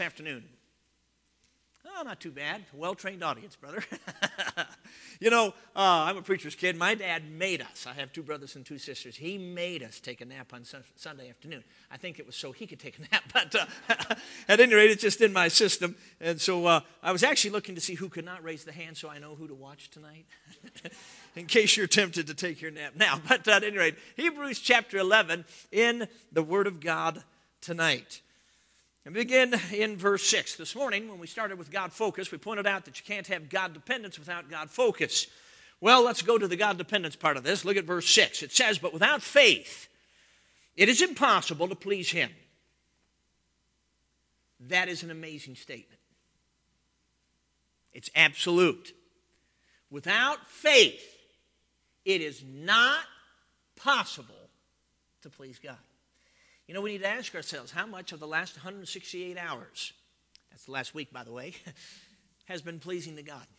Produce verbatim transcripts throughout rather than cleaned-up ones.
Afternoon. Oh, not too bad. Well-trained audience, brother. You know, uh, I'm a preacher's kid. My dad made us. I have two brothers and two sisters. He made us take a nap on sun- Sunday afternoon. I think it was so he could take a nap, but uh, at any rate, it's just in my system. And so uh, I was actually looking to see who could not raise the hand so I know who to watch tonight, in case you're tempted to take your nap now. But uh, at any rate, Hebrews chapter eleven in the Word of God tonight. And begin in verse six. This morning, when we started with God focus, we pointed out that you can't have God dependence without God focus. Well, let's go to the God dependence part of this. Look at verse six. It says, "But without faith, it is impossible to please Him." That is an amazing statement. It's absolute. Without faith, it is not possible to please God. You know, we need to ask ourselves, how much of the last one hundred sixty-eight hours, that's the last week, by the way, has been pleasing to God?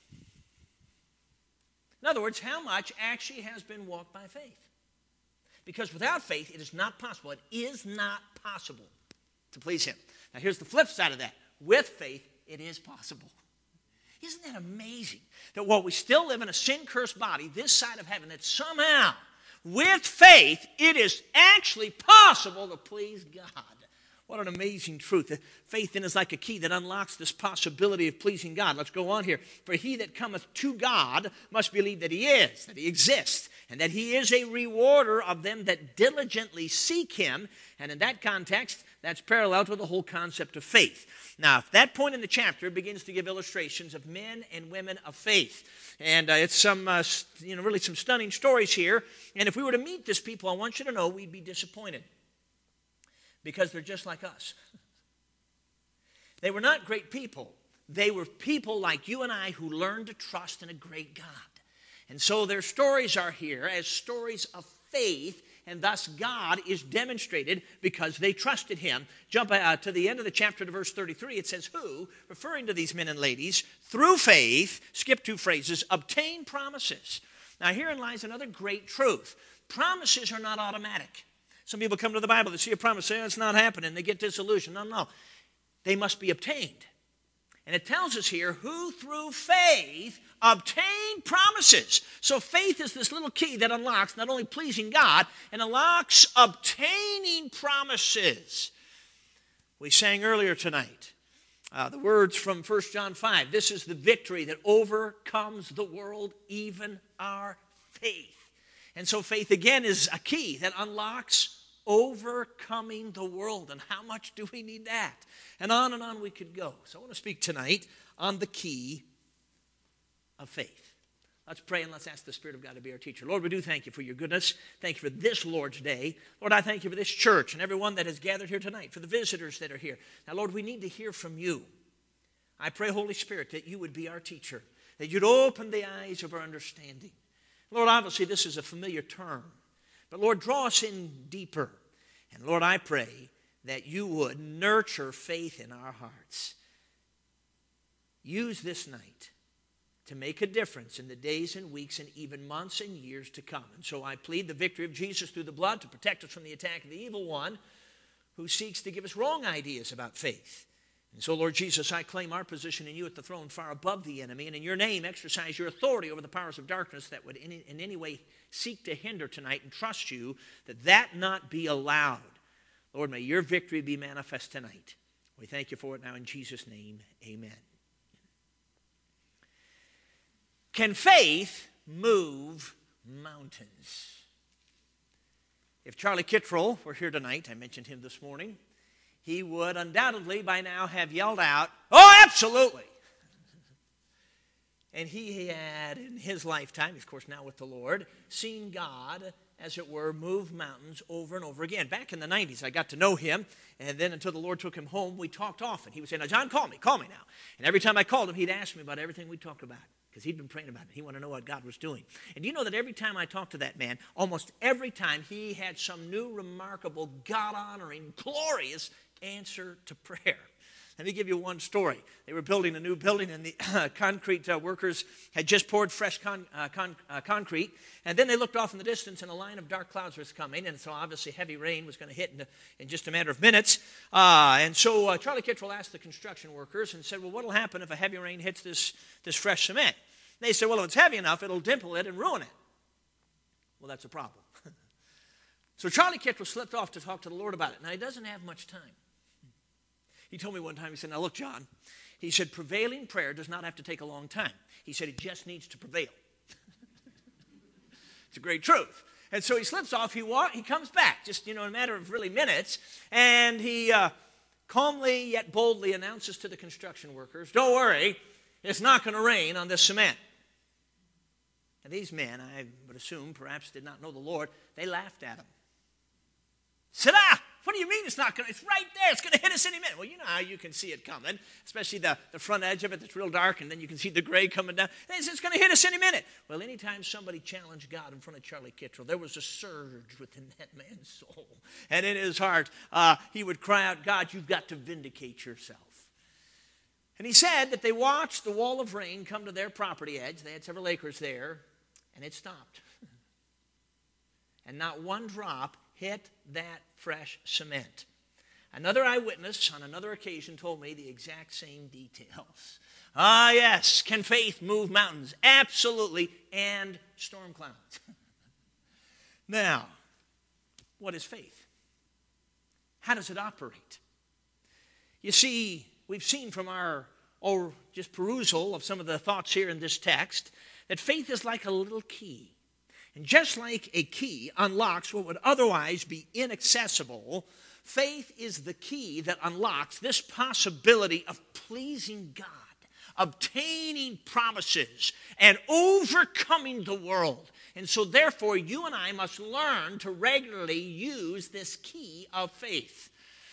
In other words, how much actually has been walked by faith? Because without faith, it is not possible. It is not possible to please Him. Now, here's the flip side of that. With faith, it is possible. Isn't that amazing? That while we still live in a sin-cursed body, this side of heaven, that somehow, with faith, it is actually possible to please God. What an amazing truth. Faith then is like a key that unlocks this possibility of pleasing God. Let's go on here. "For he that cometh to God must believe that He is, that He exists, and that He is a rewarder of them that diligently seek Him." And in that context, that's parallel to the whole concept of faith. Now, at that point in the chapter, it begins to give illustrations of men and women of faith. And uh, it's some, uh, you know, really some stunning stories here. And if we were to meet these people, I want you to know we'd be disappointed. Because they're just like us. They were not great people. They were people like you and I who learned to trust in a great God. And so their stories are here as stories of faith, and thus God is demonstrated because they trusted Him. Jump uh, to the end of the chapter to verse thirty-three. It says, "Who," referring to these men and ladies, "through faith," skip two phrases, "obtain promises." Now herein lies another great truth. Promises are not automatic. Some people come to the Bible, they see a promise, say, oh, it's not happening. They get disillusioned. No, no. They must be obtained. And it tells us here, who through faith obtain promises. So faith is this little key that unlocks not only pleasing God, and unlocks obtaining promises. We sang earlier tonight uh, the words from First John five. "This is the victory that overcomes the world, even our faith." And so faith, again, is a key that unlocks overcoming the world. And how much do we need that? And on and on we could go. So I want to speak tonight on the key of faith. Let's pray and let's ask the Spirit of God to be our teacher. Lord, we do thank You for Your goodness. Thank You for this Lord's Day. Lord, I thank You for this church and everyone that has gathered here tonight, for the visitors that are here. Now, Lord, we need to hear from You. I pray, Holy Spirit, that You would be our teacher, that You'd open the eyes of our understanding. Lord, obviously this is a familiar term, but Lord, draw us in deeper. And Lord, I pray that You would nurture faith in our hearts. Use this night to make a difference in the days and weeks and even months and years to come. And so I plead the victory of Jesus through the blood to protect us from the attack of the evil one who seeks to give us wrong ideas about faith. And so, Lord Jesus, I claim our position in You at the throne far above the enemy, and in Your name exercise Your authority over the powers of darkness that would in, in any way seek to hinder tonight, and trust You that that not be allowed. Lord, may Your victory be manifest tonight. We thank You for it now in Jesus' name, amen. Can faith move mountains? If Charlie Kittrell were here tonight, I mentioned him this morning, he would undoubtedly by now have yelled out, "Oh, absolutely!" And he had, in his lifetime, of course now with the Lord, seen God, as it were, move mountains over and over again. Back in the nineties, I got to know him, and then until the Lord took him home, we talked often. He would say, "Now, John, call me, call me now." And every time I called him, he'd ask me about everything we talked about, because he'd been praying about it. He wanted to know what God was doing. And you know that every time I talked to that man, almost every time he had some new, remarkable, God-honoring, glorious answer to prayer. Let me give you one story. They were building a new building, and the uh, concrete uh, workers had just poured fresh con- uh, con- uh, concrete. And then they looked off in the distance, and a line of dark clouds was coming. And so obviously heavy rain was going to hit in, in just a matter of minutes. Uh, and so uh, Charlie Kittrell asked the construction workers and said, well, what will happen if a heavy rain hits this, this fresh cement? And they said, well, if it's heavy enough, it'll dimple it and ruin it. Well, that's a problem. So Charlie Kittrell slipped off to talk to the Lord about it. Now, he doesn't have much time. He told me one time, he said, now look, John, he said, prevailing prayer does not have to take a long time. He said, it just needs to prevail. It's a great truth. And so he slips off, he walk, he comes back, just, you know, in a matter of really minutes, and he uh, calmly yet boldly announces to the construction workers, don't worry, it's not going to rain on this cement. And these men, I would assume, perhaps did not know the Lord, they laughed at him. Said, ah! What do you mean it's not going to? It's right there. It's going to hit us any minute. Well, you know how you can see it coming, especially the, the front edge of it that's real dark, and then you can see the gray coming down. And it's, it's going to hit us any minute. Well, anytime somebody challenged God in front of Charlie Kittrell, there was a surge within that man's soul. And in his heart, uh, he would cry out, God, you've got to vindicate yourself. And he said that they watched the wall of rain come to their property edge. They had several acres there, and it stopped. And not one drop hit that fresh cement. Another eyewitness on another occasion told me the exact same details. Ah, yes, can faith move mountains? Absolutely, and storm clouds. Now, what is faith? How does it operate? You see, we've seen from our or just perusal of some of the thoughts here in this text that faith is like a little key. And just like a key unlocks what would otherwise be inaccessible, faith is the key that unlocks this possibility of pleasing God, obtaining promises, and overcoming the world. And so therefore, you and I must learn to regularly use this key of faith.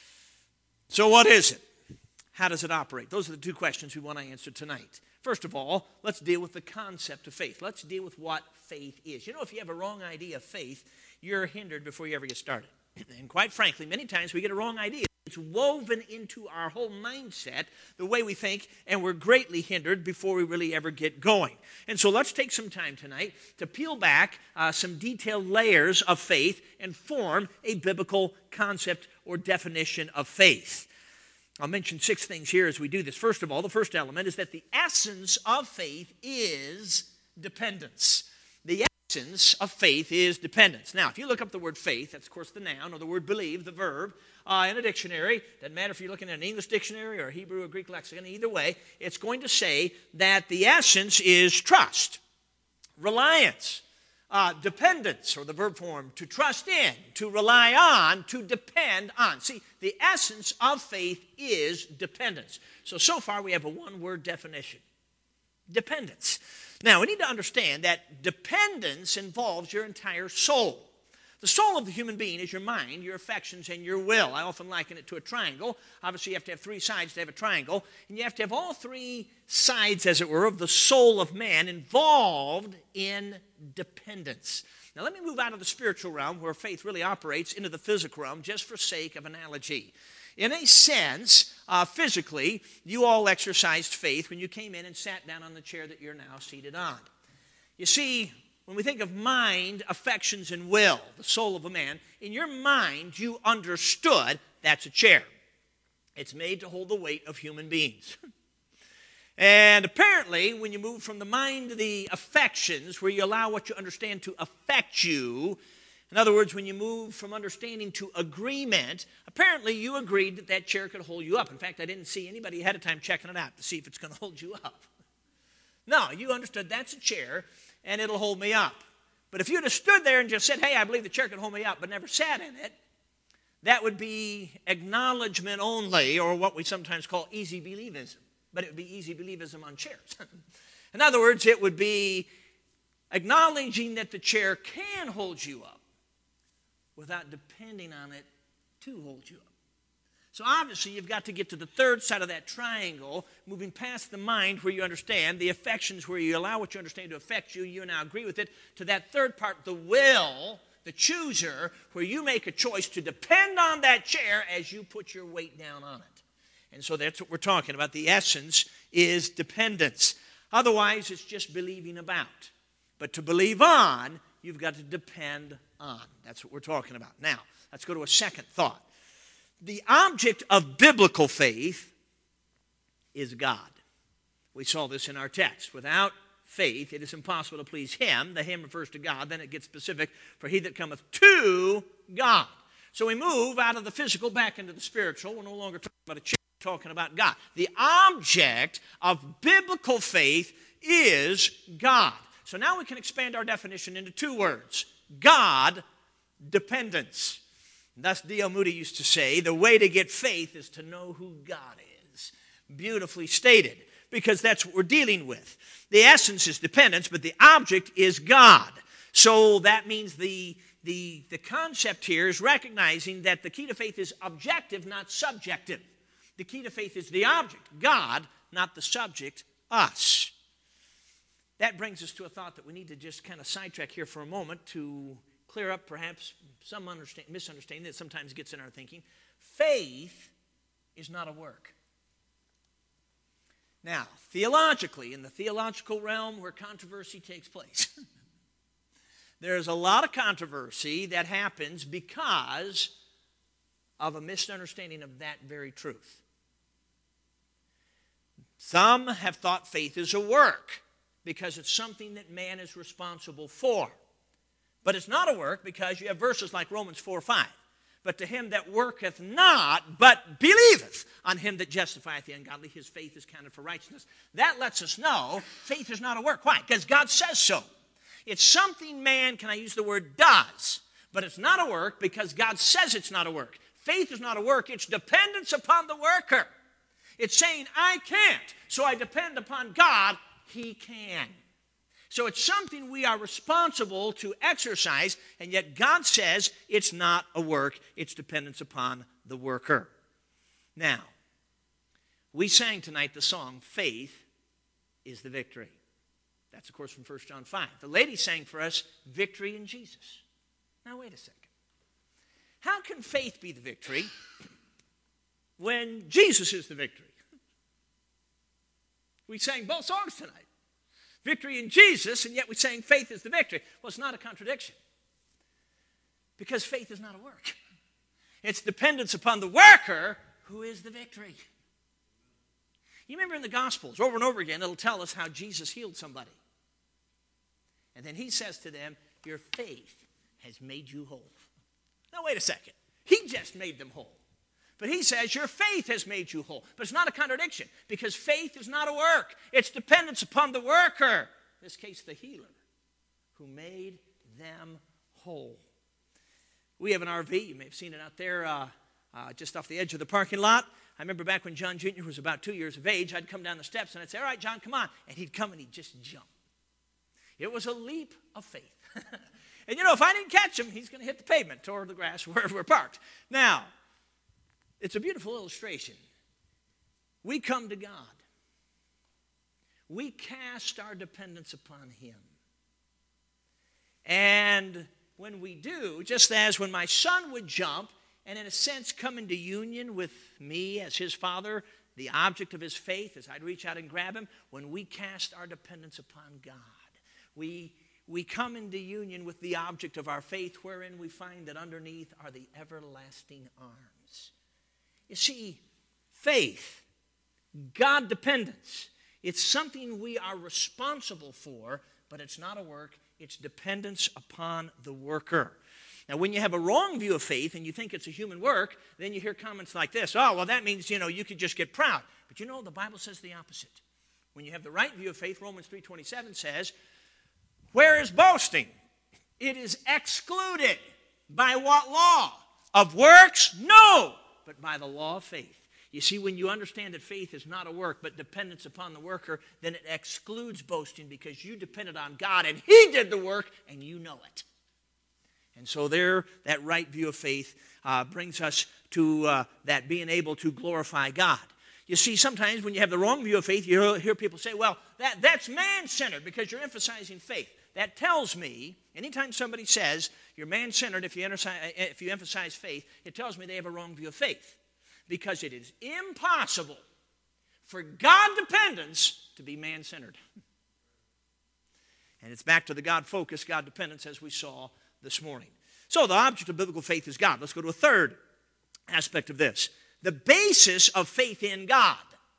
So what is it? How does it operate? Those are the two questions we want to answer tonight. First of all, let's deal with the concept of faith. Let's deal with what faith is. You know, if you have a wrong idea of faith, you're hindered before you ever get started. And quite frankly, many times we get a wrong idea. It's woven into our whole mindset, the way we think, and we're greatly hindered before we really ever get going. And so let's take some time tonight to peel back uh, some detailed layers of faith and form a biblical concept or definition of faith. I'll mention six things here as we do this. First of all, the first element is that the essence of faith is dependence. The essence of faith is dependence. Now, if you look up the word faith, that's of course the noun, or the word believe, the verb, uh, in a dictionary, doesn't matter if you're looking at an English dictionary or a Hebrew or Greek lexicon, either way, it's going to say that the essence is trust, reliance, Uh, dependence, or the verb form, to trust in, to rely on, to depend on. See, the essence of faith is dependence. So, so far we have a one-word definition. Dependence. Now, we need to understand that dependence involves your entire soul. The soul of the human being is your mind, your affections, and your will. I often liken it to a triangle. Obviously, you have to have three sides to have a triangle. And you have to have all three sides, as it were, of the soul of man involved in dependence. Now, let me move out of the spiritual realm, where faith really operates, into the physical realm, just for sake of analogy. In a sense, uh, physically, you all exercised faith when you came in and sat down on the chair that you're now seated on. You see, when we think of mind, affections, and will, the soul of a man, in your mind you understood that's a chair. It's made to hold the weight of human beings. And apparently, when you move from the mind to the affections, where you allow what you understand to affect you, in other words, when you move from understanding to agreement, apparently you agreed that that chair could hold you up. In fact, I didn't see anybody ahead of time checking it out to see if it's going to hold you up. No, you understood that's a chair, and it'll hold me up. But if you'd have stood there and just said, hey, I believe the chair can hold me up, but never sat in it, that would be acknowledgement only, or what we sometimes call easy believism. But it would be easy believism on chairs. In other words, it would be acknowledging that the chair can hold you up without depending on it to hold you up. So obviously, you've got to get to the third side of that triangle, moving past the mind where you understand, the affections where you allow what you understand to affect you, you now agree with it, to that third part, the will, the chooser, where you make a choice to depend on that chair as you put your weight down on it. And so that's what we're talking about. The essence is dependence. Otherwise, it's just believing about. But to believe on, you've got to depend on. That's what we're talking about. Now, let's go to a second thought. The object of biblical faith is God. We saw this in our text. Without faith, it is impossible to please Him. The Him refers to God. Then it gets specific. For he that cometh to God. So we move out of the physical back into the spiritual. We're no longer talking about a church, we're talking about God. The object of biblical faith is God. So now we can expand our definition into two words. God dependence. Thus, D L Moody used to say, the way to get faith is to know who God is. Beautifully stated, because that's what we're dealing with. The essence is dependence, but the object is God. So that means the, the, the concept here is recognizing that the key to faith is objective, not subjective. The key to faith is the object, God, not the subject, us. That brings us to a thought that we need to just kind of sidetrack here for a moment to clear up perhaps some misunderstanding that sometimes gets in our thinking. Faith is not a work. Now, theologically, in the theological realm where controversy takes place, there's a lot of controversy that happens because of a misunderstanding of that very truth. Some have thought faith is a work because it's something that man is responsible for. But it's not a work because you have verses like Romans four five. But to him that worketh not, but believeth on him that justifieth the ungodly, his faith is counted for righteousness. That lets us know faith is not a work. Why? Because God says so. It's something man, can I use the word, does. But it's not a work because God says it's not a work. Faith is not a work. It's dependence upon the worker. It's saying, I can't, so I depend upon God. He can. So it's something we are responsible to exercise, and yet God says it's not a work. It's dependence upon the worker. Now, we sang tonight the song, Faith is the Victory. That's, of course, from First John five. The lady sang for us, Victory in Jesus. Now, wait a second. How can faith be the victory when Jesus is the victory? We sang both songs tonight. Victory in Jesus, and yet we're saying faith is the victory. Well, it's not a contradiction. Because faith is not a work. It's dependence upon the worker who is the victory. You remember in the Gospels, over and over again, it'll tell us how Jesus healed somebody. And then he says to them, your faith has made you whole. Now, wait a second. He just made them whole. But he says, your faith has made you whole. But it's not a contradiction, because faith is not a work. It's dependence upon the worker, in this case, the healer, who made them whole. We have an R V. You may have seen it out there uh, uh, just off the edge of the parking lot. I remember back when John Junior was about two years of age, I'd come down the steps and I'd say, all right, John, come on. And he'd come and he'd just jump. It was a leap of faith. And you know, if I didn't catch him, he's going to hit the pavement or the grass wherever we're parked. Now, it's a beautiful illustration. We come to God. We cast our dependence upon Him. And when we do, just as when my son would jump and in a sense come into union with me as his father, the object of his faith, as I'd reach out and grab him, when we cast our dependence upon God, we, we come into union with the object of our faith, wherein we find that underneath are the everlasting arms. You see, faith, God dependence, it's something we are responsible for, but it's not a work. It's dependence upon the worker. Now, when you have a wrong view of faith and you think it's a human work, then you hear comments like this. Oh, well, that means, you know, you could just get proud. But you know, the Bible says the opposite. When you have the right view of faith, Romans three twenty-seven says, where is boasting? It is excluded. By what law? Of works? No. But by the law of faith. You see, when you understand that faith is not a work, but dependence upon the worker, then it excludes boasting because you depended on God and He did the work and you know it. And so there, that right view of faith uh, brings us to uh, that being able to glorify God. You see, sometimes when you have the wrong view of faith, you hear people say, well, that, that's man-centered because you're emphasizing faith. That tells me, anytime somebody says you're man-centered if you, if you emphasize faith, it tells me they have a wrong view of faith. because it is impossible for God dependence to be man-centered. And it's back to the God focus, God dependence, as we saw this morning. So the object of biblical faith is God. Let's go to a third aspect of this. The basis of faith in God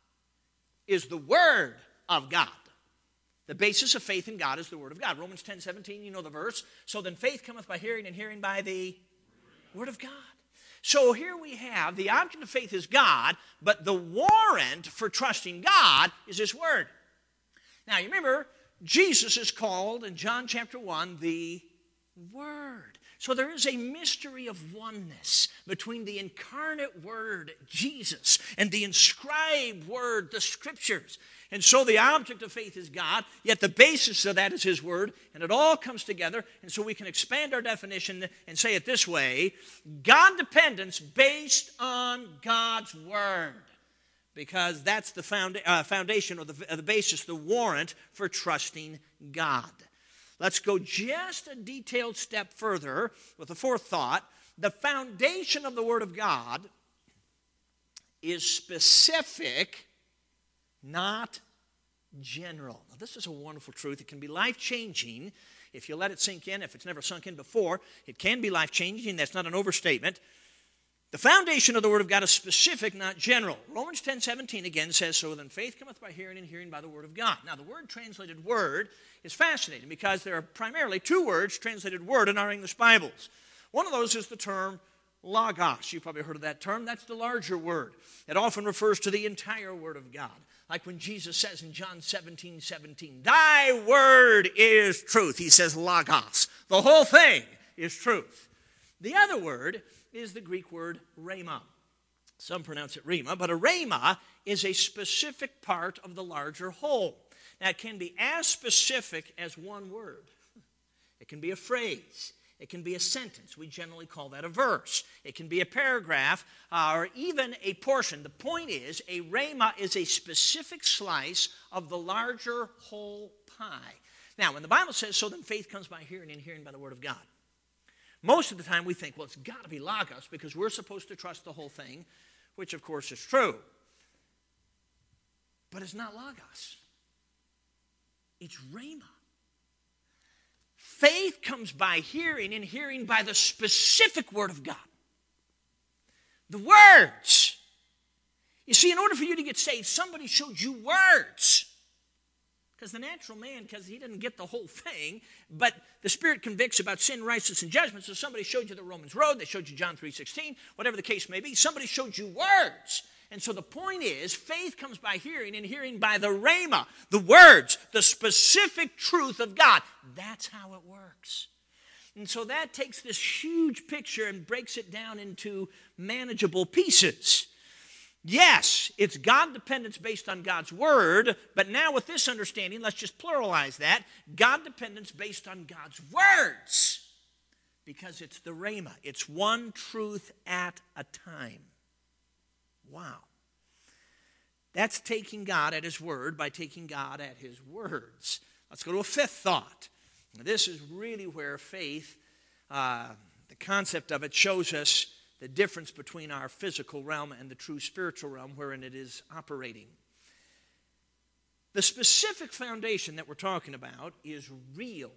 is the Word of God. The basis of faith in God is the Word of God. Romans ten seventeen, you know the verse. So then faith cometh by hearing, and hearing by the Word of God. So here we have the object of faith is God, but the warrant for trusting God is His Word. Now you remember, Jesus is called in John chapter one the Word. So there is a mystery of oneness between the incarnate Word, Jesus, and the inscribed Word, the Scriptures. And so the object of faith is God, yet the basis of that is His Word, and it all comes together, and so we can expand our definition and say it this way: God dependence based on God's Word, because that's the found, uh, foundation or the, uh, the basis, the warrant for trusting God. Let's go just a detailed step further with the fourth thought. The foundation of the Word of God is specific, not general. Now, this is a wonderful truth. It can be life-changing if you let it sink in. If it's never sunk in before, it can be life-changing. That's not an overstatement. The foundation of the Word of God is specific, not general. Romans ten seventeen again says, so then faith cometh by hearing, and hearing by the Word of God. Now, the word translated word is fascinating because there are primarily two words translated word in our English Bibles. One of those is the term logos. You've probably heard of that term. That's the larger word. It often refers to the entire Word of God. Like when Jesus says in John seventeen seventeen, thy word is truth. He says logos. The whole thing is truth. The other word is the Greek word rhema. Some pronounce it rhema, but a rhema is a specific part of the larger whole. Now, it can be as specific as one word. It can be a phrase. It can be a sentence. We generally call that a verse. It can be a paragraph uh, or even a portion. The point is, a rhema is a specific slice of the larger whole pie. Now, when the Bible says, so then faith comes by hearing, and hearing by the Word of God, most of the time we think, well, it's got to be logos because we're supposed to trust the whole thing, which of course is true. But it's not logos. It's rhema. Faith comes by hearing, and hearing by the specific Word of God. The words. You see, in order for you to get saved, somebody showed you words. Because the natural man, because he didn't get the whole thing, but the Spirit convicts about sin, righteousness, and judgment. So somebody showed you the Romans road, they showed you John three sixteen, whatever the case may be. Somebody showed you words. And so the point is, faith comes by hearing, and hearing by the rhema, the words, the specific truth of God. That's how it works. And so that takes this huge picture and breaks it down into manageable pieces. Yes, it's God dependence based on God's Word, but now with this understanding, let's just pluralize that. God dependence based on God's words, because it's the rhema. It's one truth at a time. Wow. That's taking God at His Word by taking God at His words. Let's go to a fifth thought. Now, this is really where faith, uh, the concept of it, shows us the difference between our physical realm and the true spiritual realm wherein it is operating. The specific foundation that we're talking about is real,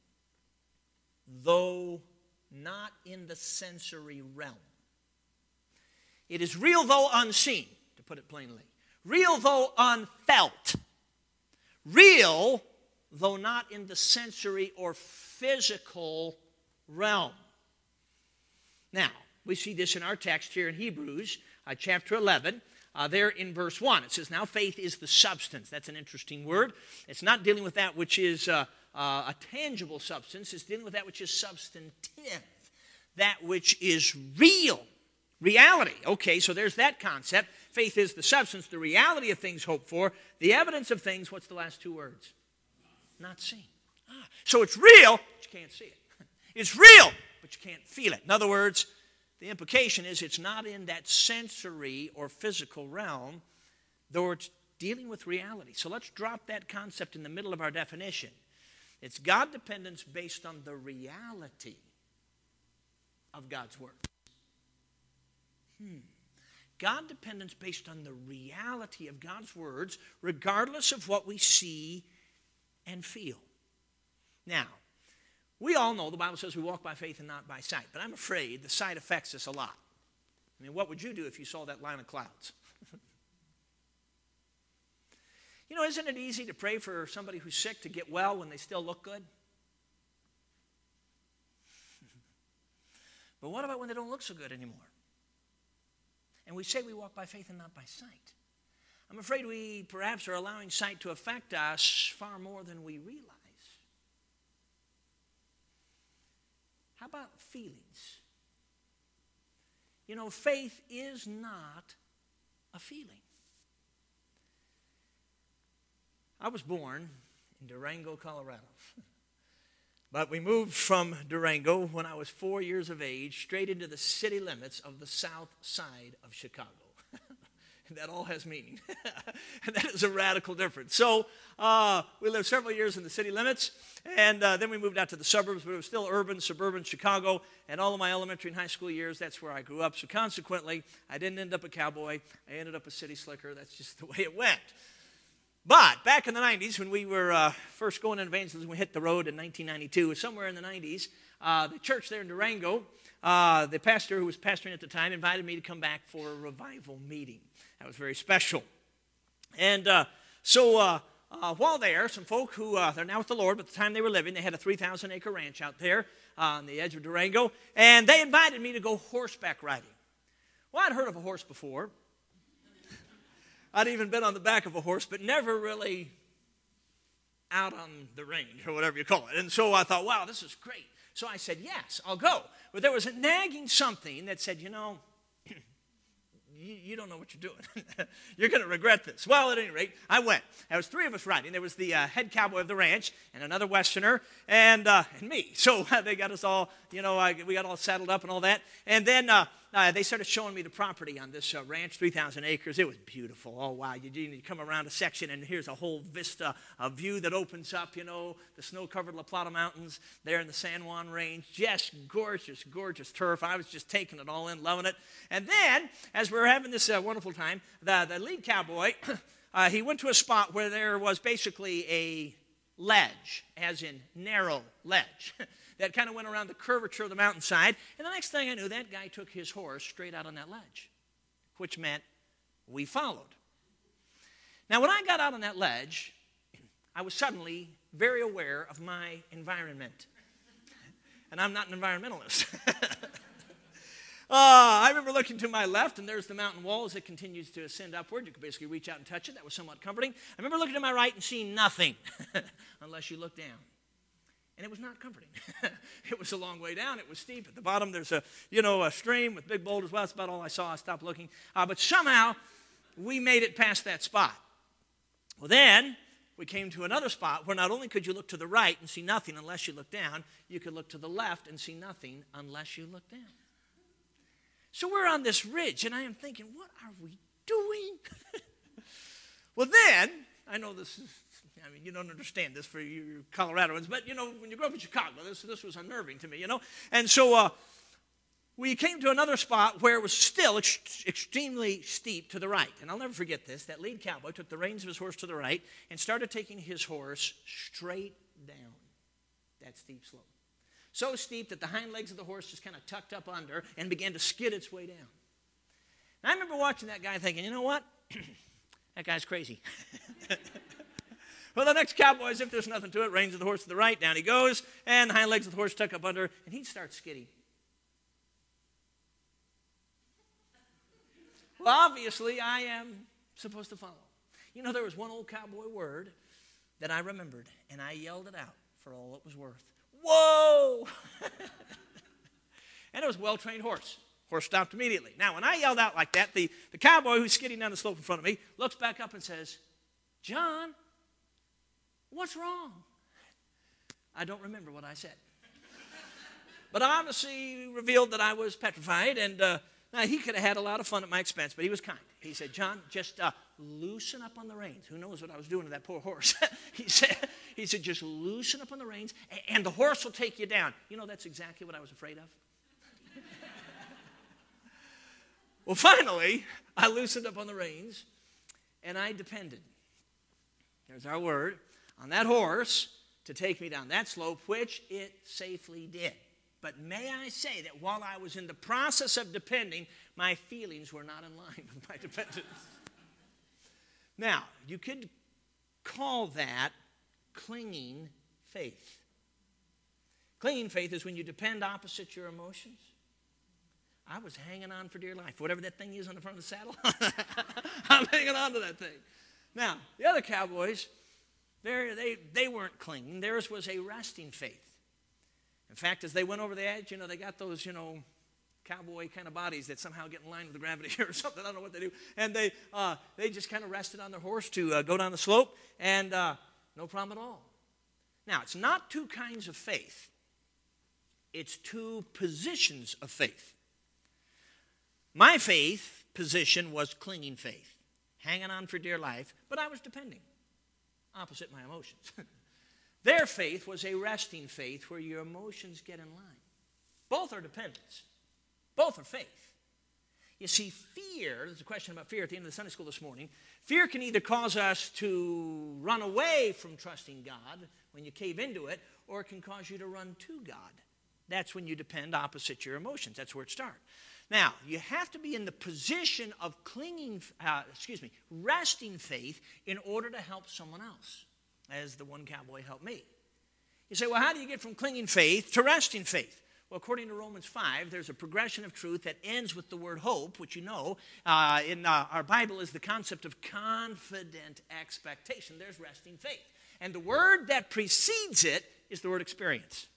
though not in the sensory realm. It is real though unseen, to put it plainly. Real though unfelt. Real though not in the sensory or physical realm. Now, we see this in our text here in Hebrews, uh, chapter eleven, uh, there in verse one. It says, now faith is the substance. That's an interesting word. It's not dealing with that which is uh, uh, a tangible substance. It's dealing with that which is substantive, that which is real. Reality. Okay, so there's that concept. Faith is the substance, the reality of things hoped for, the evidence of things. What's the last two words? Not seen. Ah, so it's real, but you can't see it. It's real, but you can't feel it. In other words, the implication is it's not in that sensory or physical realm, though it's dealing with reality. So let's drop that concept in the middle of our definition. It's God dependence based on the reality of God's Word. Hmm. God dependence based on the reality of God's words, regardless of what we see and feel. Now, we all know the Bible says we walk by faith and not by sight, but I'm afraid the sight affects us a lot. I mean, what would you do if you saw that line of clouds? You know, isn't it easy to pray for somebody who's sick to get well when they still look good? But what about when they don't look so good anymore? And we say we walk by faith and not by sight. I'm afraid we perhaps are allowing sight to affect us far more than we realize. How about feelings? You know, faith is not a feeling. I was born in Durango, Colorado. But we moved from Durango when I was four years of age straight into the city limits of the south side of Chicago. That all has meaning. And that is a radical difference. So uh, we lived several years in the city limits, and uh, then we moved out to the suburbs, but it was still urban, suburban Chicago, and all of my elementary and high school years, that's where I grew up. So consequently, I didn't end up a cowboy. I ended up a city slicker. That's just the way it went. But back in the nineties, when we were uh, first going in evangelism, we hit the road in nineteen ninety-two. Somewhere in the nineties, uh, the church there in Durango, uh, the pastor who was pastoring at the time invited me to come back for a revival meeting. That was very special. And uh, so uh, uh, while there, some folk who, uh, they're now with the Lord, but at the time they were living, they had a three thousand acre ranch out there uh, on the edge of Durango, and they invited me to go horseback riding. Well, I'd heard of a horse before. I'd even been on the back of a horse, but never really out on the range or whatever you call it. And so I thought, wow, this is great. So I said, yes, I'll go. But there was a nagging something that said, you know, you, you don't know what you're doing. You're going to regret this. Well, at any rate, I went. There was three of us riding. There was the uh, head cowboy of the ranch and another Westerner and, uh, and me. So uh, they got us all, you know, uh, we got all saddled up and all that. And then uh, uh, they started showing me the property on this uh, ranch, three thousand acres. It was beautiful. Oh, wow. You, you come around a section, and here's a whole vista, a view that opens up, you know, the snow-covered La Plata Mountains there in the San Juan Range. Just gorgeous, gorgeous turf. I was just taking it all in, loving it. And then, as we were having this uh, wonderful time, the, the lead cowboy, uh, he went to a spot where there was basically a ledge, as in narrow ledge, that kind of went around the curvature of the mountainside. And the next thing I knew, that guy took his horse straight out on that ledge, which meant we followed. Now, when I got out on that ledge, I was suddenly very aware of my environment. And I'm not an environmentalist. uh, I remember looking to my left, and there's the mountain wall as it continues to ascend upward. You could basically reach out and touch it. That was somewhat comforting. I remember looking to my right and seeing nothing unless you look down. And it was not comforting. It was a long way down. It was steep. At the bottom, there's a, you know, a stream with big boulders. Well, that's about all I saw. I stopped looking. Uh, but somehow, we made it past that spot. Well, then, we came to another spot where not only could you look to the right and see nothing unless you look down, you could look to the left and see nothing unless you look down. So we're on this ridge, and I am thinking, what are we doing? Well, then, I know this is, I mean, you don't understand this for you Coloradoans, but, you know, when you grow up in Chicago, this, this was unnerving to me, you know. And so uh, we came to another spot where it was still ex- extremely steep to the right. And I'll never forget this. That lead cowboy took the reins of his horse to the right and started taking his horse straight down that steep slope. So steep that the hind legs of the horse just kind of tucked up under and began to skid its way down. And I remember watching that guy thinking, you know what? That guy's crazy. Well, the next cowboy, as if there's nothing to it, reins of the horse to the right, down he goes, and the hind legs of the horse tuck up under, and he'd start skidding. Well, obviously, I am supposed to follow. You know, there was one old cowboy word that I remembered, and I yelled it out for all it was worth. Whoa! And it was a well-trained horse. Horse stopped immediately. Now, when I yelled out like that, the, the cowboy who's skidding down the slope in front of me looks back up and says, John, what's wrong? I don't remember what I said. But obviously revealed that I was petrified, and uh, now he could have had a lot of fun at my expense, but he was kind. He said, John, just uh, loosen up on the reins. Who knows what I was doing to that poor horse? he said, he said, just loosen up on the reins, and the horse will take you down. You know, that's exactly what I was afraid of. Well, finally, I loosened up on the reins, and I depended. There's our word. On that horse to take me down that slope, which it safely did. But may I say that while I was in the process of depending, my feelings were not in line with my dependence. Now, you could call that clinging faith. Clinging faith is when you depend opposite your emotions. I was hanging on for dear life. Whatever that thing is on the front of the saddle, I'm hanging on to that thing. Now, the other cowboys, they, they weren't clinging. Theirs was a resting faith. In fact, as they went over the edge, you know, they got those, you know, cowboy kind of bodies that somehow get in line with the gravity here or something. I don't know what they do. And they uh, they just kind of rested on their horse to uh, go down the slope, and uh, no problem at all. Now, it's not two kinds of faith. It's two positions of faith. My faith position was clinging faith, hanging on for dear life, but I was depending, opposite my emotions. Their faith was a resting faith where your emotions get in line. Both are dependence. Both are faith. You see, fear, there's a question about fear at the end of the Sunday school this morning. Fear can either cause us to run away from trusting God when you cave into it, or it can cause you to run to God. That's when you depend opposite your emotions. That's where it starts. Now, you have to be in the position of clinging, uh, excuse me, resting faith in order to help someone else, as the one cowboy helped me. You say, well, how do you get from clinging faith to resting faith? Well, according to Romans five, there's a progression of truth that ends with the word hope, which you know uh, in uh, our Bible is the concept of confident expectation. There's resting faith. And the word that precedes it is the word experience.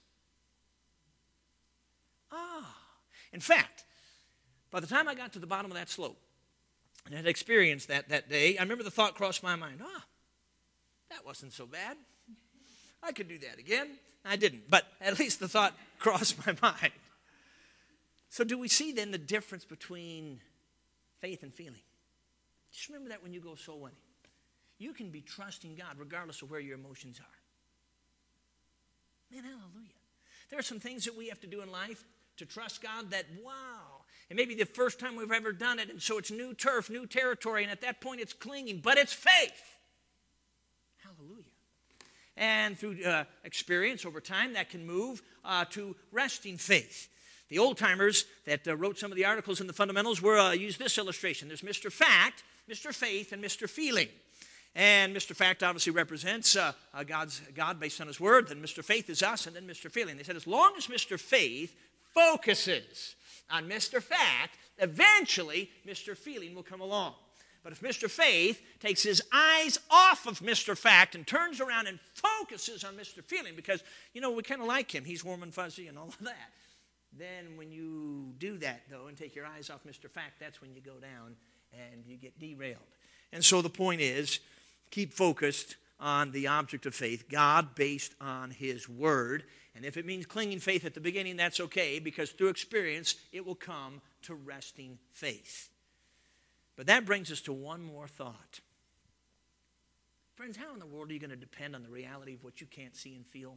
Ah. In fact, by the time I got to the bottom of that slope and had experienced that that day, I remember the thought crossed my mind, ah, that wasn't so bad. I could do that again. I didn't, but at least the thought crossed my mind. So do we see then the difference between faith and feeling? Just remember that when you go soul winning. You can be trusting God regardless of where your emotions are. Man, hallelujah. There are some things that we have to do in life to trust God that, wow, it may be the first time we've ever done it, and so it's new turf, new territory, and at that point it's clinging, but it's faith. Hallelujah. And through uh, experience over time, that can move uh, to resting faith. The old-timers that uh, wrote some of the articles in the fundamentals were uh, used this illustration. There's Mister Fact, Mister Faith, and Mister Feeling. And Mister Fact obviously represents uh, uh, God's God based on His Word. Then Mister Faith is us, and then Mister Feeling. They said as long as Mister Faith focuses on Mister Fact, eventually Mister Feeling will come along. But if Mister Faith takes his eyes off of Mister Fact and turns around and focuses on Mister Feeling, because, you know, we kind of like him, he's warm and fuzzy and all of that, then when you do that, though, and take your eyes off Mister Fact, that's when you go down and you get derailed. And so the point is, keep focused on the object of faith, God based on His Word. And if it means clinging faith at the beginning, that's okay, because through experience, it will come to resting faith. But that brings us to one more thought. Friends, how in the world are you going to depend on the reality of what you can't see and feel?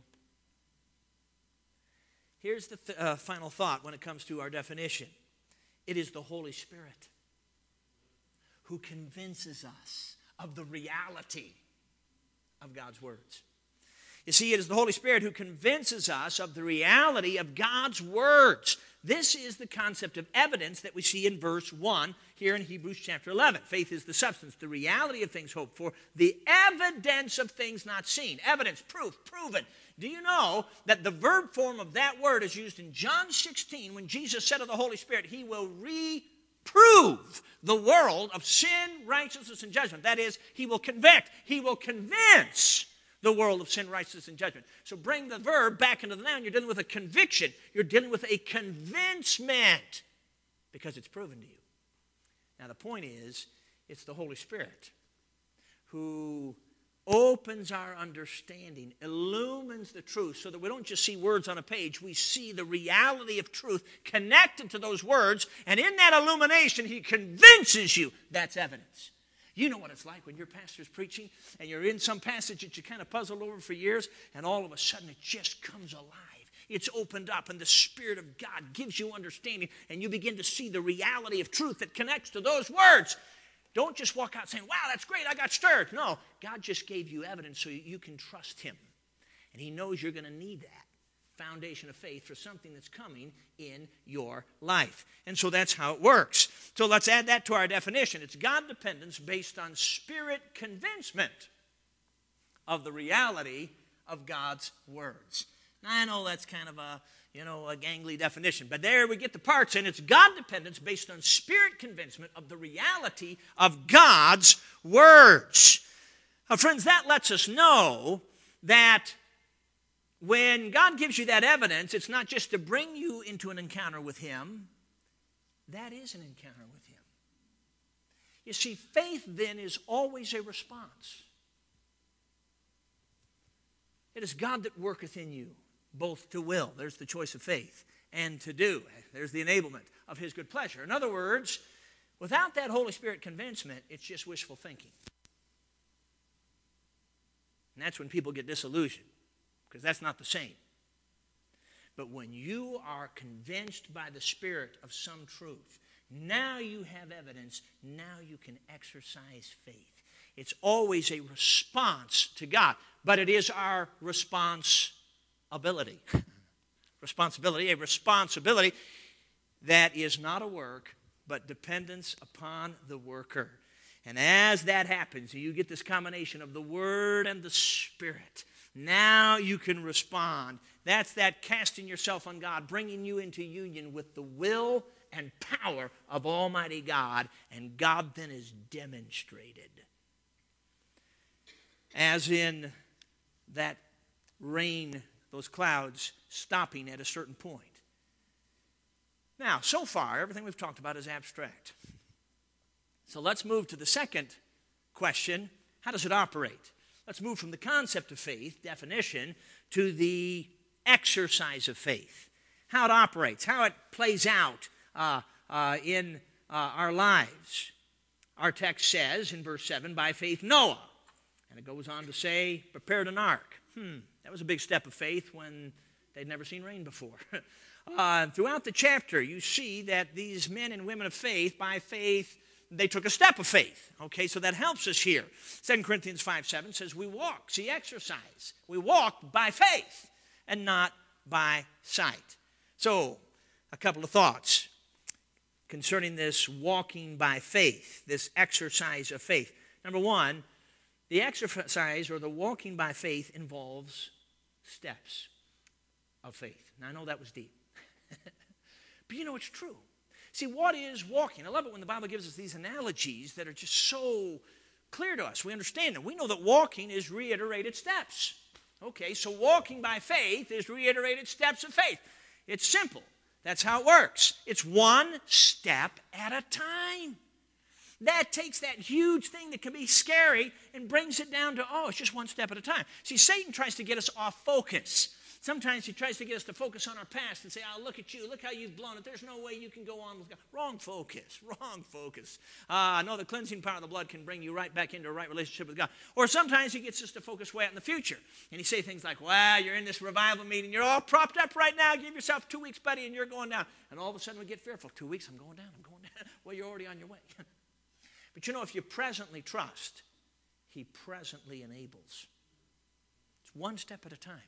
Here's the th- uh, final thought when it comes to our definition. It is the Holy Spirit who convinces us of the reality of God's words. You see, it is the Holy Spirit who convinces us of the reality of God's words. This is the concept of evidence that we see in verse one here in Hebrews chapter eleven. Faith is the substance, the reality of things hoped for, the evidence of things not seen. Evidence, proof, proven. Do you know that the verb form of that word is used in John sixteen when Jesus said of the Holy Spirit, He will reprove the world of sin, righteousness, and judgment. That is, He will convict, He will convince the world of sin, righteousness, and judgment. So bring the verb back into the noun. You're dealing with a conviction. You're dealing with a convincement because it's proven to you. Now the point is, it's the Holy Spirit who opens our understanding, illumines the truth so that we don't just see words on a page. We see the reality of truth connected to those words, and in that illumination, He convinces you. That's evidence. You know what it's like when your pastor's preaching and you're in some passage that you kind of puzzled over for years, and all of a sudden it just comes alive. it's opened up and the Spirit of God gives you understanding and you begin to see the reality of truth that connects to those words. Don't just walk out saying, wow, that's great, I got stirred. No, God just gave you evidence so you can trust him. And he knows you're going to need that foundation of faith for something that's coming in your life. And so that's how it works. So let's add that to our definition. It's God dependence based on Spirit convincement of the reality of God's words. Now, I know that's kind of a, you know, a gangly definition, but there we get the parts in. It's God dependence based on Spirit convincement of the reality of God's words. Now, friends, that lets us know that when God gives you that evidence, it's not just to bring you into an encounter with him. That is an encounter with him. You see, faith then is always a response. It is God that worketh in you, both to will, there's the choice of faith, and to do, there's the enablement of his good pleasure. In other words, without that Holy Spirit convincement, it's just wishful thinking. And that's when people get disillusioned, because that's not the same. But when you are convinced by the Spirit of some truth, now you have evidence, now you can exercise faith. It's always a response to God, but it is our responsibility. Responsibility, a responsibility that is not a work, but dependence upon the worker. And as that happens, you get this combination of the Word and the Spirit. Now you can respond. That's that casting yourself on God, bringing you into union with the will and power of Almighty God, and God then is demonstrated. As in that rain, those clouds stopping at a certain point. Now, so far, everything we've talked about is abstract. So let's move to the second question. How does it operate? Let's move from the concept of faith, definition, to the exercise of faith. How it operates, how it plays out uh, uh, in uh, our lives. Our text says in verse seven, by faith Noah. And it goes on to say, prepared an ark. Hmm, that was a big step of faith when they'd never seen rain before. uh, throughout the chapter, you see that these men and women of faith, by faith, they took a step of faith. Okay, so that helps us here. Second Corinthians five seven says, we walk, see exercise. We walk by faith and not by sight. So, a couple of thoughts concerning this walking by faith, this exercise of faith. Number one, the exercise or the walking by faith involves steps of faith. Now, I know that was deep. But you know, it's true. See, what is walking? I love it when the Bible gives us these analogies that are just so clear to us. We understand them. We know that walking is reiterated steps. Okay, so walking by faith is reiterated steps of faith. It's simple. That's how it works. It's one step at a time. That takes that huge thing that can be scary and brings it down to, oh, it's just one step at a time. See, Satan tries to get us off focus. Sometimes he tries to get us to focus on our past and say, oh, look at you. Look how you've blown it. There's no way you can go on with God. Wrong focus. Wrong focus. Uh, I know the cleansing power of the blood can bring you right back into a right relationship with God. Or sometimes he gets us to focus way out in the future. And he say things like, wow, you're in this revival meeting. You're all propped up right now. Give yourself two weeks, buddy, and you're going down. And all of a sudden we get fearful. Two weeks, I'm going down. I'm going down. Well, you're already on your way. But you know, if you presently trust, he presently enables. It's one step at a time.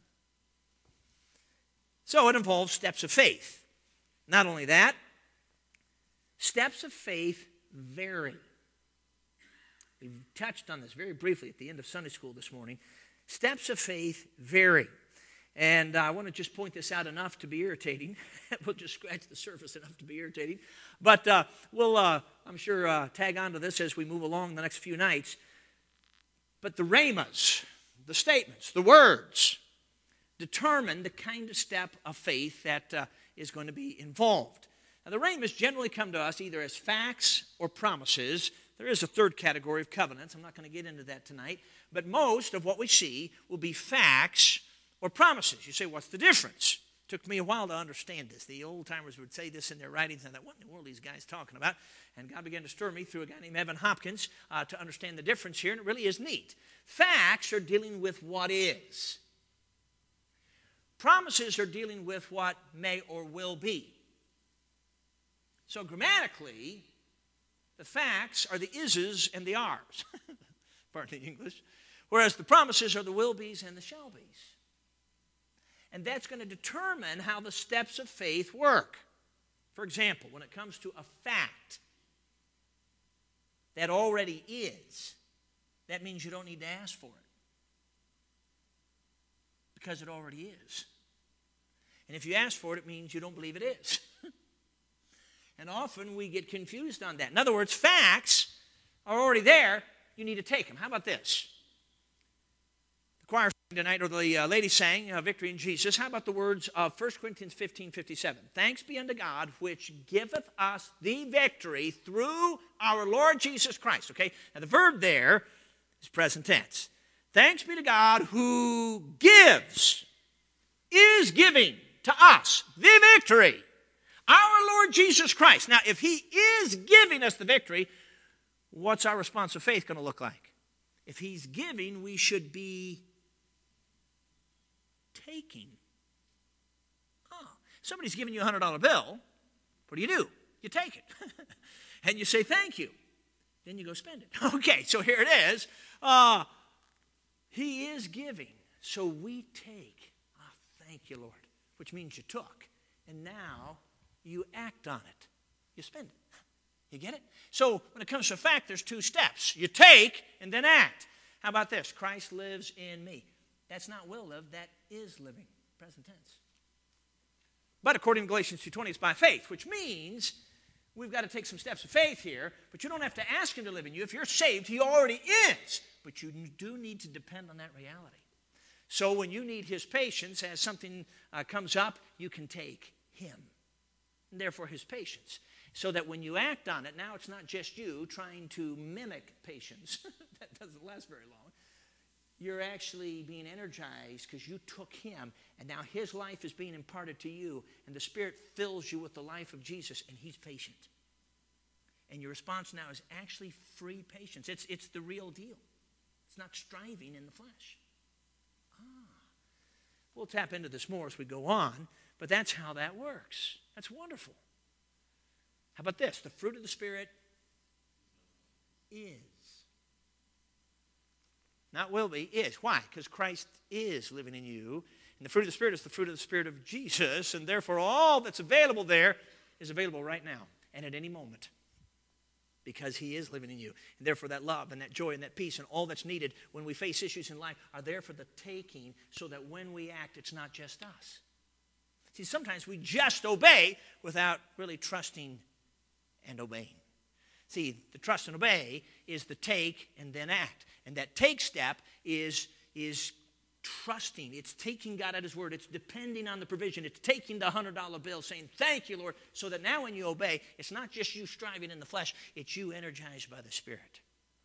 So it involves steps of faith. Not only that, steps of faith vary. We've touched on this very briefly at the end of Sunday school this morning. Steps of faith vary. And uh, I want to just point this out enough to be irritating. We'll just scratch the surface enough to be irritating. But uh, we'll, uh, I'm sure, uh, tag on to this as we move along the next few nights. But the rhemas, the statements, the words, determine the kind of step of faith that uh, is going to be involved. Now, the rhemas generally come to us either as facts or promises. There is a third category of covenants. I'm not going to get into that tonight. But most of what we see will be facts or promises. You say, what's the difference? It took me a while to understand this. The old-timers would say this in their writings, and I thought, what in the world are these guys talking about? And God began to stir me through a guy named Evan Hopkins uh, to understand the difference here, and it really is neat. Facts are dealing with what is. promises are dealing with what may or will be. So grammatically, the facts are the is's and the are's. Pardon the English. Whereas the promises are the will be's and the shall be's. And that's going to determine how the steps of faith work. For example, when it comes to a fact that already is, that means you don't need to ask for it. Because it already is. And if you ask for it, it means you don't believe it is. And often we get confused on that. In other words, facts are already there. You need to take them. How about this? The choir sang tonight, or the uh, lady sang, uh, Victory in Jesus. How about the words of First Corinthians fifteen fifty-seven? Thanks be unto God, which giveth us the victory through our Lord Jesus Christ. Okay? Now the verb there is present tense. Thanks be to God who gives, is giving to us the victory. Our Lord Jesus Christ. Now, if he is giving us the victory, what's our response of faith going to look like? If he's giving, we should be taking. Oh, somebody's giving you a one hundred dollar bill. What do you do? You take it. And you say thank you. Then you go spend it. Okay, so here it is. Uh, he is giving, so we take. Oh, thank you, Lord. Which means you took. And now you act on it. You spend it. You get it? So when it comes to fact, there's two steps. You take and then act. How about this? Christ lives in me. That's not will live, that is living. Present tense. But according to Galatians two twenty, it's by faith, which means we've got to take some steps of faith here, but you don't have to ask him to live in you. If you're saved, he already is. But you do need to depend on that reality. So when you need his patience, as something uh, comes up, you can take him. And therefore his patience. So that when you act on it, now it's not just you trying to mimic patience. That doesn't last very long. You're actually being energized because you took him, and now his life is being imparted to you, and the Spirit fills you with the life of Jesus, and he's patient. And your response now is actually free patience. It's, it's the real deal. It's not striving in the flesh. Ah. We'll tap into this more as we go on, but that's how that works. That's wonderful. How about this? The fruit of the Spirit is. Not will be, is. Why? Because Christ is living in you. And the fruit of the Spirit is the fruit of the Spirit of Jesus. And therefore all that's available there is available right now and at any moment. Because he is living in you. And therefore that love and that joy and that peace and all that's needed when we face issues in life are there for the taking, so that when we act, it's not just us. See, sometimes we just obey without really trusting and obeying. See, the trust and obey is the take and then act. And that take step is, is trusting. It's taking God at his word. It's depending on the provision. It's taking the one hundred dollar bill, saying, thank you, Lord, so that now when you obey, it's not just you striving in the flesh, it's you energized by the Spirit.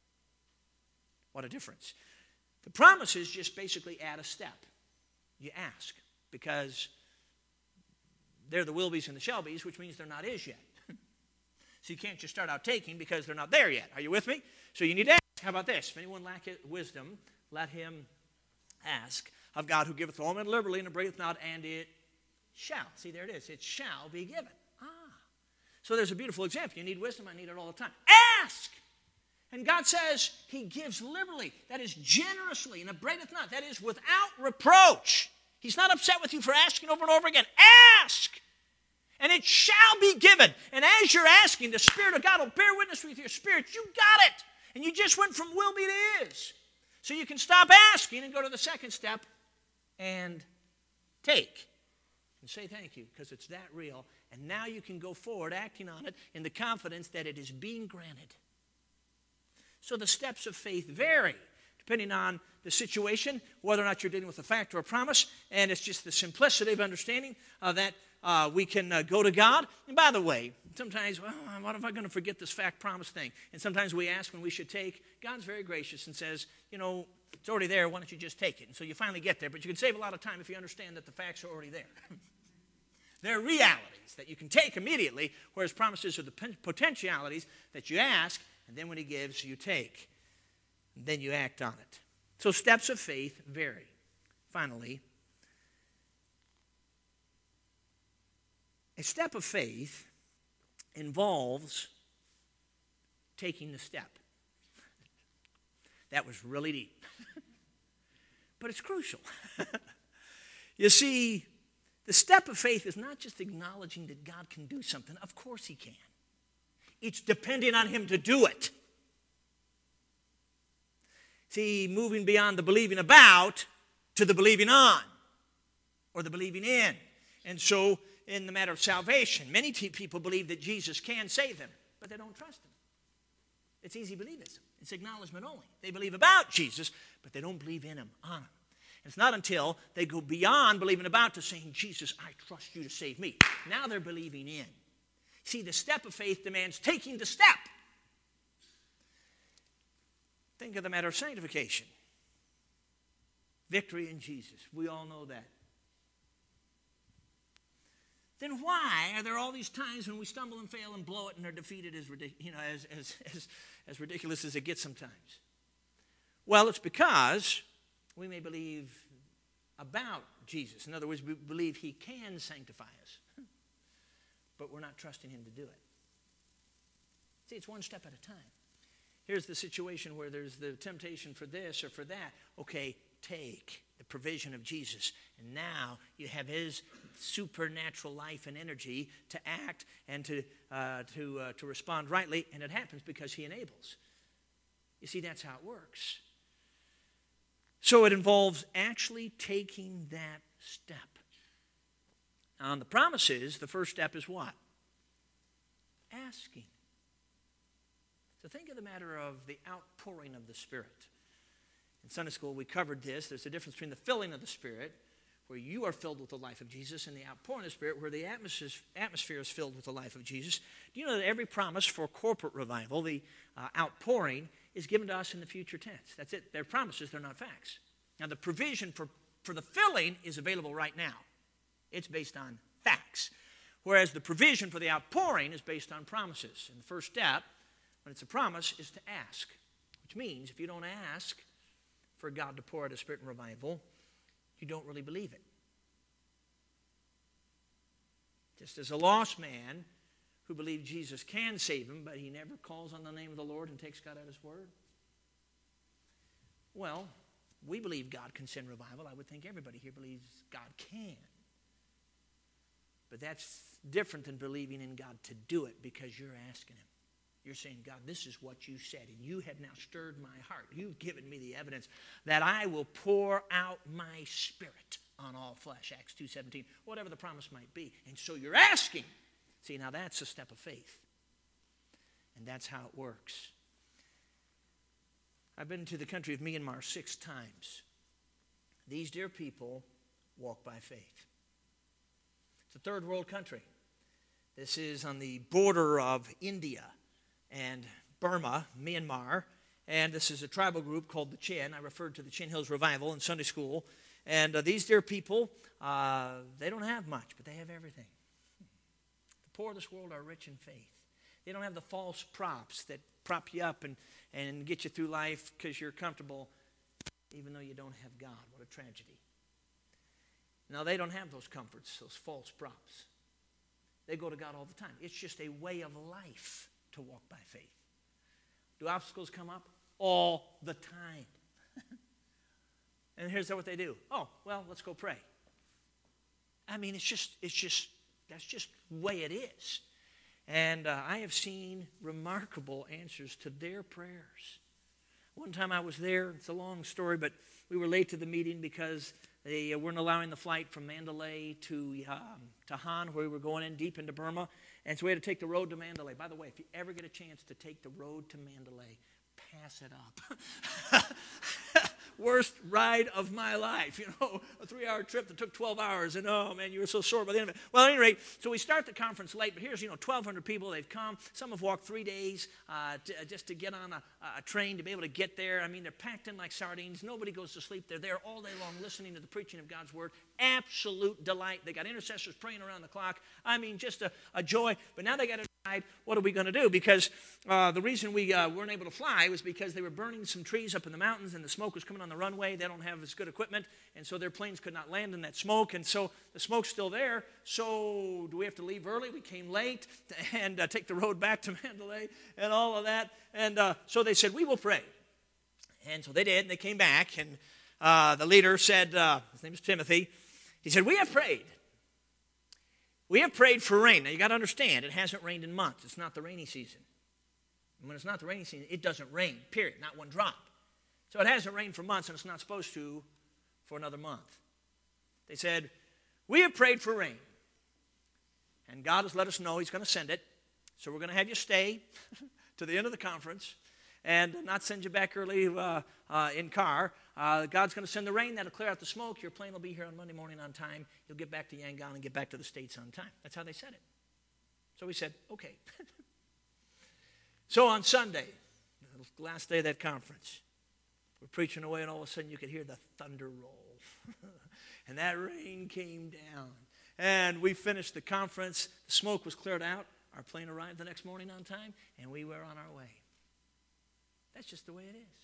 What a difference. The promises just basically add a step. You ask, because they're the will be's and the shall be's, which means they're not is yet. So you can't just start out taking because they're not there yet. Are you with me? So you need to ask. How about this? If anyone lacketh wisdom, let him ask of God, who giveth all men liberally and upbraideth not, and it shall. See, there it is. It shall be given. Ah. So there's a beautiful example. You need wisdom. I need it all the time. Ask. And God says he gives liberally. That is generously, and upbraideth not. That is without reproach. He's not upset with you for asking over and over again. Ask. And it shall be given. And as you're asking, the Spirit of God will bear witness with your spirit. You got it. And you just went from will be to is. So you can stop asking and go to the second step and take. And say thank you, because it's that real. And now you can go forward acting on it in the confidence that it is being granted. So the steps of faith vary depending on the situation, whether or not you're dealing with a fact or a promise. And it's just the simplicity of understanding uh, that uh, we can uh, go to God. And by the way, sometimes, well, what if I'm going to forget this fact promise thing? And sometimes we ask when we should take. God's very gracious and says, you know, it's already there. Why don't you just take it? And so you finally get there. But you can save a lot of time if you understand that the facts are already there. They're realities that you can take immediately, whereas promises are the potentialities that you ask, and then when he gives, you take. And then you act on it. So steps of faith vary. Finally, A step of faith involves taking the step. That was really deep. But it's crucial. You see, the step of faith is not just acknowledging that God can do something. Of course he can. It's depending on him to do it. See, moving beyond the believing about to the believing on, or the believing in. And so, in the matter of salvation, many people believe that Jesus can save them, but they don't trust him. It's easy believism. It's acknowledgement only. They believe about Jesus, but they don't believe in him, on him. It's not until they go beyond believing about to saying, Jesus, I trust you to save me. Now they're believing in. See, the step of faith demands taking the step. Think of the matter of sanctification. Victory in Jesus. We all know that. Then why are there all these times when we stumble and fail and blow it and are defeated as, you know, as, as, as, as ridiculous as it gets sometimes? Well, it's because we may believe about Jesus. In other words, we believe he can sanctify us, but we're not trusting him to do it. See, it's one step at a time. Here's the situation where there's the temptation for this or for that. Okay, take the provision of Jesus, and now you have his supernatural life and energy to act and to uh, to uh, to respond rightly, and it happens because he enables. You see, that's how it works. So it involves actually taking that step. Now, on the promises, the first step is what? Asking. So think of the matter of the outpouring of the Spirit. In Sunday school, we covered this. There's a difference between the filling of the Spirit, where you are filled with the life of Jesus, and the outpouring of the Spirit, where the atmosphere is filled with the life of Jesus. Do you know that every promise for corporate revival, the uh, outpouring, is given to us in the future tense? That's it. They're promises, they're not facts. Now, the provision for, for the filling is available right now. It's based on facts. Whereas the provision for the outpouring is based on promises. And the first step, when it's a promise, is to ask. Which means if you don't ask for God to pour out a Spirit and revival, you don't really believe it. Just as a lost man who believed Jesus can save him, but he never calls on the name of the Lord and takes God at his word. Well, we believe God can send revival. I would think everybody here believes God can. But that's different than believing in God to do it because you're asking him. You're saying, God, this is what you said, and you have now stirred my heart. You've given me the evidence that I will pour out my Spirit on all flesh, Acts two seventeen, whatever the promise might be. And so you're asking. See, now that's a step of faith. And that's how it works. I've been to the country of Myanmar six times. These dear people walk by faith. It's a third world country. This is on the border of India and Burma, Myanmar, and this is a tribal group called the Chin. I referred to the Chin Hills Revival in Sunday school. And uh, these dear people, uh, they don't have much, but they have everything. The poor of this world are rich in faith. They don't have the false props that prop you up and, and get you through life because you're comfortable, even though you don't have God. What a tragedy. No, they don't have those comforts, those false props. They go to God all the time. It's just a way of life to walk by faith. Do obstacles come up? All the time. And here's what they do. Oh, well, let's go pray. I mean, it's just, it's just, that's just the way it is. And uh, I have seen remarkable answers to their prayers. One time I was there, it's a long story, but we were late to the meeting because they weren't allowing the flight from Mandalay to, um, to Han, where we were going in deep into Burma. And so we had to take the road to Mandalay. By the way, if you ever get a chance to take the road to Mandalay, pass it up. Worst ride of my life, you know, a three-hour trip that took twelve hours, and oh, man, you were so sore by the end of it. Well, at any rate, so we start the conference late, but here's, you know, twelve hundred people. They've come. Some have walked three days uh, to, uh, just to get on a, a train to be able to get there. I mean, they're packed in like sardines. Nobody goes to sleep. They're there all day long listening to the preaching of God's word. Absolute delight. They got intercessors praying around the clock. I mean, just a, a joy. But now they got to What are we going to do? Because uh, the reason we uh, weren't able to fly was because they were burning some trees up in the mountains and the smoke was coming on the runway. They don't have as good equipment, and so their planes could not land in that smoke, and so the smoke's still there. So do we have to leave early? We came late and uh, take the road back to Mandalay and all of that. And uh, so they said, we will pray. And so they did, and they came back, and uh, the leader said, uh, his name is Timothy, he said, we have prayed. We have prayed for rain. Now, you got to understand, it hasn't rained in months. It's not the rainy season. And when it's not the rainy season, it doesn't rain, period, not one drop. So it hasn't rained for months, and it's not supposed to for another month. They said, we have prayed for rain. And God has let us know He's going to send it. So we're going to have you stay to the end of the conference and not send you back early uh, uh, in car. Uh, God's going to send the rain. That'll clear out the smoke. Your plane will be here on Monday morning on time. You'll get back to Yangon and get back to the States on time. That's how they said it. So we said, okay. So on Sunday, the last day of that conference, we're preaching away, and all of a sudden you could hear the thunder roll. And that rain came down. And we finished the conference. The smoke was cleared out. Our plane arrived the next morning on time, and we were on our way. That's just the way it is.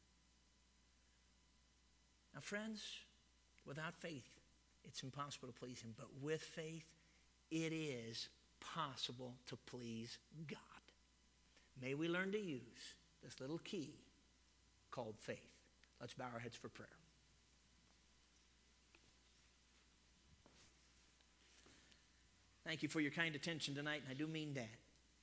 Now, friends, without faith, it's impossible to please Him. But with faith, it is possible to please God. May we learn to use this little key called faith. Let's bow our heads for prayer. Thank you for your kind attention tonight, and I do mean that.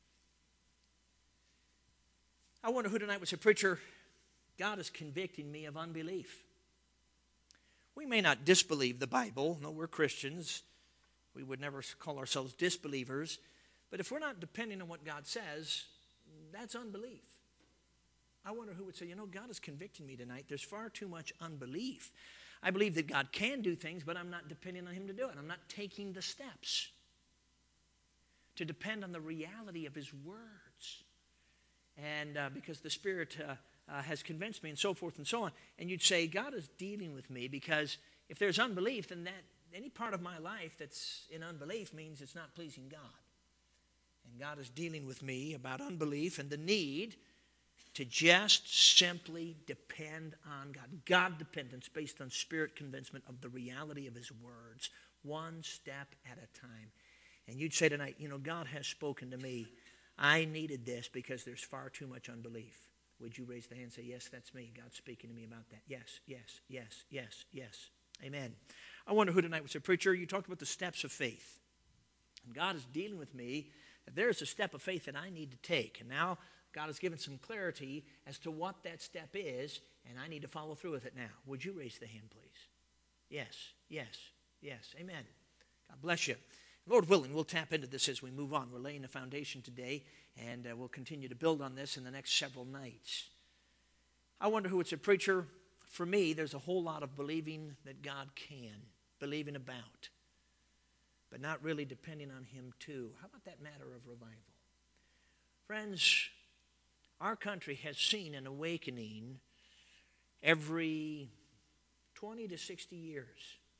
I wonder who tonight would say, preacher, God is convicting me of unbelief. We may not disbelieve the Bible. No, we're Christians. We would never call ourselves disbelievers. But if we're not depending on what God says, that's unbelief. I wonder who would say, you know, God is convicting me tonight. There's far too much unbelief. I believe that God can do things, but I'm not depending on Him to do it. I'm not taking the steps to depend on the reality of His words. And uh, because the Spirit uh, uh, has convinced me and so forth and so on. And you'd say, God is dealing with me because if there's unbelief, then that any part of my life that's in unbelief means it's not pleasing God. And God is dealing with me about unbelief and the need to just simply depend on God. God dependence based on Spirit convincement of the reality of His words, one step at a time. And you'd say tonight, you know, God has spoken to me. I needed this because there's far too much unbelief. Would you raise the hand and say, yes, that's me. God's speaking to me about that. Yes, yes, yes, yes, yes. Amen. I wonder who tonight would say, preacher, you talked about the steps of faith. And God is dealing with me that there's a step of faith that I need to take. And now God has given some clarity as to what that step is, and I need to follow through with it now. Would you raise the hand, please? Yes, yes, yes. Amen. God bless you. Lord willing, we'll tap into this as we move on. We're laying the foundation today, and uh, we'll continue to build on this in the next several nights. I wonder who would say, preacher, for me, there's a whole lot of believing that God can, believing about, but not really depending on Him too. How about that matter of revival? Friends, our country has seen an awakening every twenty to sixty years.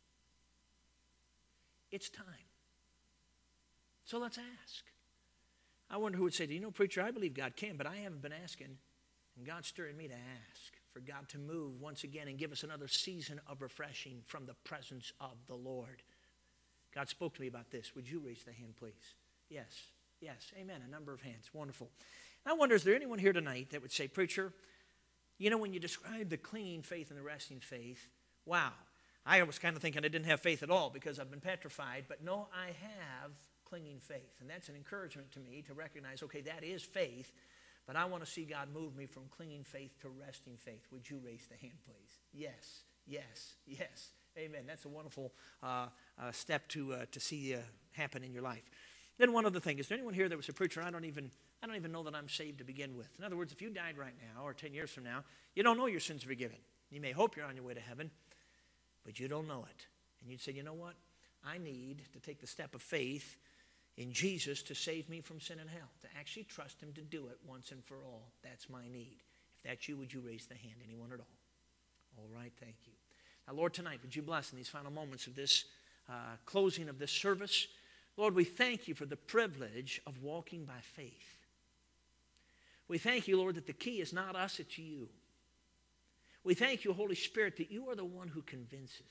It's time. So let's ask. I wonder who would say, do you know, preacher, I believe God can, but I haven't been asking, and God's stirring me to ask for God to move once again and give us another season of refreshing from the presence of the Lord. God spoke to me about this. Would you raise the hand, please? Yes, yes, amen. A number of hands. Wonderful. I wonder, is there anyone here tonight that would say, preacher, you know, when you describe the clinging faith and the resting faith, wow, I was kind of thinking I didn't have faith at all because I've been petrified, but no, I have clinging faith. And that's an encouragement to me to recognize, okay, that is faith, but I want to see God move me from clinging faith to resting faith. Would you raise the hand, please? Yes, yes, yes. Amen. That's a wonderful uh, uh, step to uh, to see uh, happen in your life. Then one other thing. Is there anyone here that was a preacher, I don't even I don't even know that I'm saved to begin with? In other words, if you died right now or ten years from now, you don't know your sins are forgiven. You may hope you're on your way to heaven, but you don't know it. And you'd say, you know what? I need to take the step of faith in Jesus to save me from sin and hell, to actually trust Him to do it once and for all. That's my need. If that's you, would you raise the hand? Anyone at all? All right, thank you. Now, Lord, tonight, would you bless in these final moments of this uh, closing of this service? Lord, we thank you for the privilege of walking by faith. We thank you, Lord, that the key is not us, it's you. We thank you, Holy Spirit, that you are the one who convinces.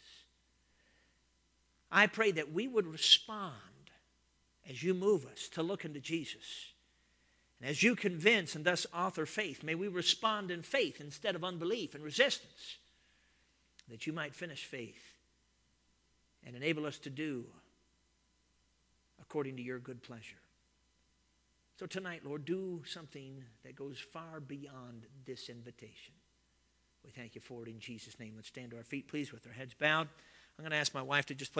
I pray that we would respond as you move us to look into Jesus. And as you convince and thus author faith, may we respond in faith instead of unbelief and resistance, that you might finish faith and enable us to do according to your good pleasure. So tonight, Lord, do something that goes far beyond this invitation. We thank you for it in Jesus' name. Let's stand to our feet, please, with our heads bowed. I'm going to ask my wife to just play